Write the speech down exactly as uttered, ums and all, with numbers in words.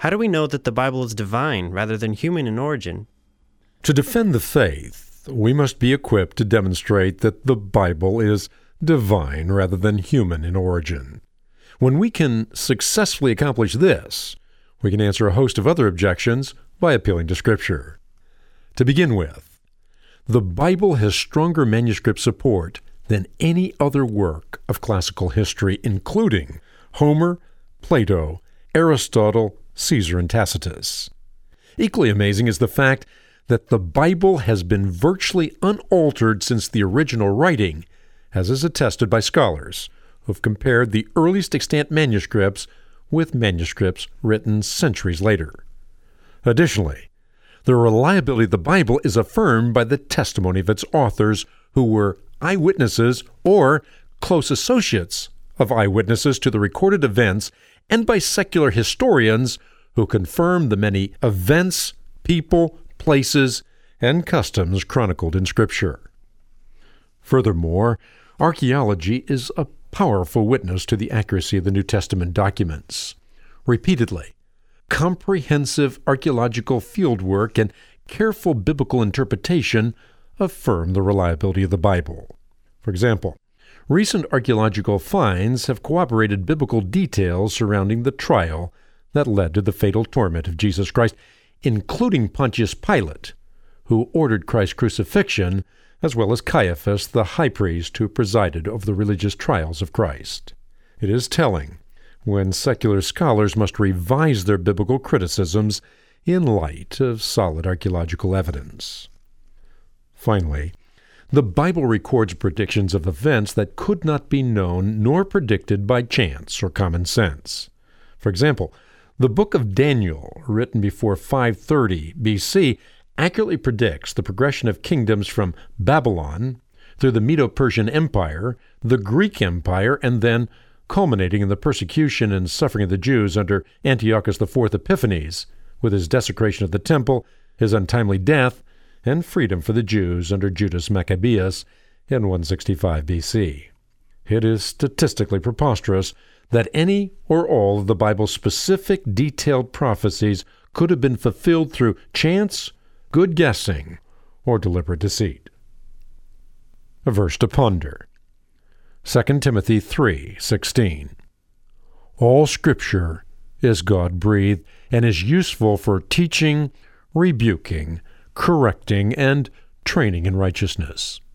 How do we know that the Bible is divine rather than human in origin? To defend the faith, we must be equipped to demonstrate that the Bible is divine rather than human in origin. When we can successfully accomplish this, we can answer a host of other objections by appealing to Scripture. To begin with, the Bible has stronger manuscript support than any other work of classical history, including Homer, Plato, Aristotle, Caesar, and Tacitus. Equally amazing is the fact that the Bible has been virtually unaltered since the original writing, as is attested by scholars who have compared the earliest extant manuscripts with manuscripts written centuries later. Additionally, the reliability of the Bible is affirmed by the testimony of its authors who were eyewitnesses or close associates of eyewitnesses to the recorded events, and by secular historians who confirm the many events, people, places, and customs chronicled in Scripture. Furthermore, archaeology is a powerful witness to the accuracy of the New Testament documents. Repeatedly, comprehensive archaeological fieldwork and careful biblical interpretation affirm the reliability of the Bible. For example, recent archaeological finds have corroborated biblical details surrounding the trial that led to the fatal torment of Jesus Christ, including Pontius Pilate, who ordered Christ's crucifixion, as well as Caiaphas, the high priest who presided over the religious trials of Christ. It is telling when secular scholars must revise their biblical criticisms in light of solid archaeological evidence. Finally, the Bible records predictions of events that could not be known nor predicted by chance or common sense. For example, the book of Daniel, written before five thirty B C, accurately predicts the progression of kingdoms from Babylon through the Medo-Persian Empire, the Greek Empire, and then culminating in the persecution and suffering of the Jews under Antiochus the Fourth Epiphanes, with his desecration of the temple, his untimely death, and freedom for the Jews under Judas Maccabeus in one sixty-five B C. It is statistically preposterous that any or all of the Bible's specific detailed prophecies could have been fulfilled through chance, good guessing, or deliberate deceit. A verse to ponder. Second Timothy three sixteen. All Scripture is God-breathed and is useful for teaching, rebuking, correcting, and training in righteousness.